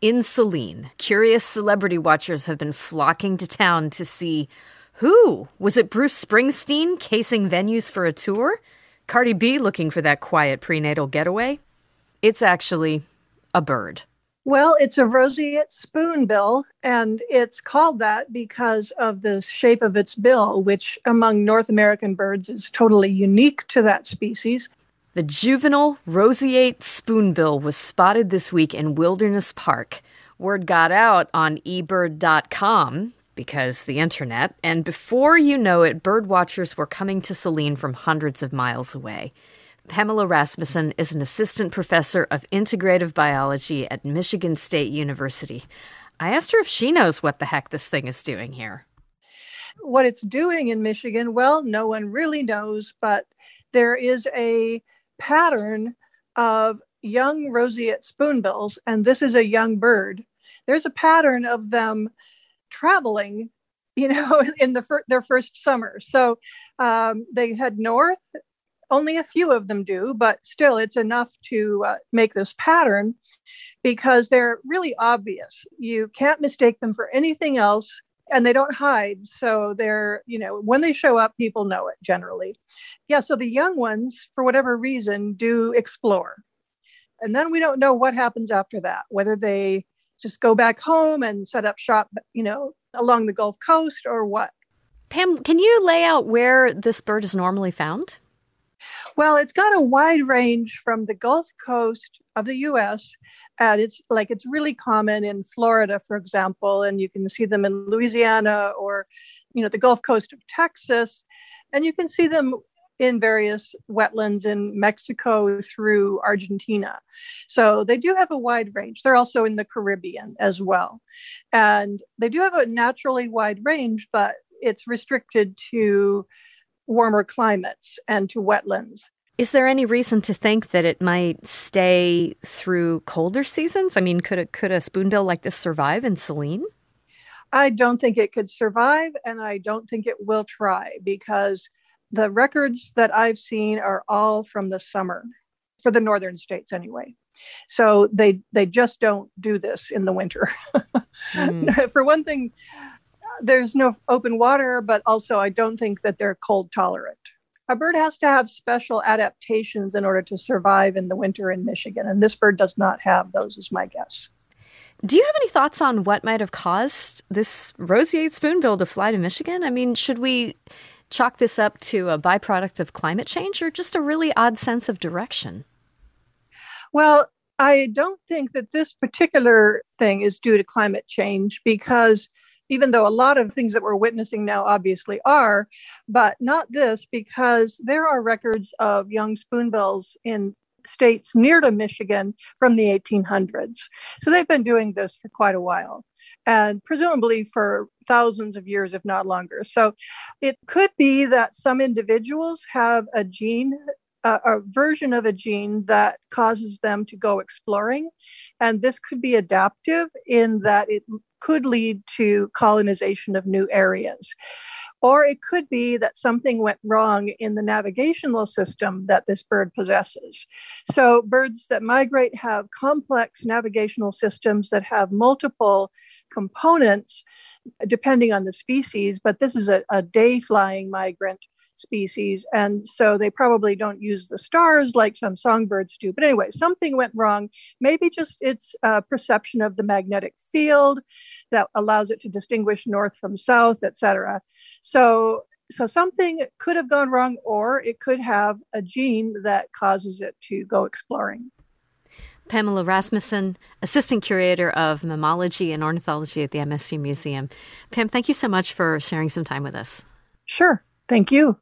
In Saline, curious celebrity watchers have been flocking to town to see who? Was it Bruce Springsteen casing venues for a tour? Cardi B looking for that quiet prenatal getaway? It's actually a bird. Well, it's a roseate spoonbill, and it's called that because of the shape of its bill, which among North American birds is totally unique to that species. The juvenile roseate spoonbill was spotted this week in Wilderness Park. Word got out on eBird.com, because the internet, and before you know it, bird watchers were coming to Saline from hundreds of miles away. Pamela Rasmussen is an assistant professor of integrative biology at Michigan State University. I asked her if she knows what the heck this thing is doing here. What it's doing in Michigan, well, no one really knows, but there is a pattern of young roseate spoonbills, and this is a young bird. There's a pattern of them traveling, in their first summer. So they head north. Only a few of them do, but still it's enough to make this pattern because they're really obvious. You can't mistake them for anything else, and they don't hide. So they're, when they show up, people know it generally. Yeah, so the young ones, for whatever reason, do explore. And then we don't know what happens after that, whether they just go back home and set up shop, along the Gulf Coast or what. Pam, can you lay out where this bird is normally found? Well, it's got a wide range from the Gulf Coast of the U.S. And it's really common in Florida, for example, and you can see them in Louisiana or, the Gulf Coast of Texas. And you can see them in various wetlands in Mexico through Argentina. So they do have a wide range. They're also in the Caribbean as well. And they do have a naturally wide range, but it's restricted to warmer climates and to wetlands. Is there any reason to think that it might stay through colder seasons? I mean, could a spoonbill like this survive in Saline? I don't think it could survive, and I don't think it will try, because the records that I've seen are all from the summer, for the northern states anyway. So they just don't do this in the winter. For one thing, there's no open water, but also I don't think that they're cold tolerant. A bird has to have special adaptations in order to survive in the winter in Michigan, and this bird does not have those, is my guess. Do you have any thoughts on what might have caused this roseate spoonbill to fly to Michigan? I mean, should we chalk this up to a byproduct of climate change or just a really odd sense of direction? Well, I don't think that this particular thing is due to climate change, because even though a lot of things that we're witnessing now obviously are, but not this, because there are records of young spoonbills in states near to Michigan from the 1800s. So they've been doing this for quite a while, and presumably for thousands of years, if not longer. So it could be that some individuals have a gene, a version of a gene that causes them to go exploring. And this could be adaptive in that it could lead to colonization of new areas. Or it could be that something went wrong in the navigational system that this bird possesses. So birds that migrate have complex navigational systems that have multiple components depending on the species, but this is a day-flying migrant species, and so they probably don't use the stars like some songbirds do. But anyway, something went wrong. Maybe just its perception of the magnetic field that allows it to distinguish north from south, etc. So something could have gone wrong, or it could have a gene that causes it to go exploring. Pamela Rasmussen, Assistant Curator of Mammalogy and Ornithology at the MSU Museum. Pam, thank you so much for sharing some time with us. Sure. Thank you.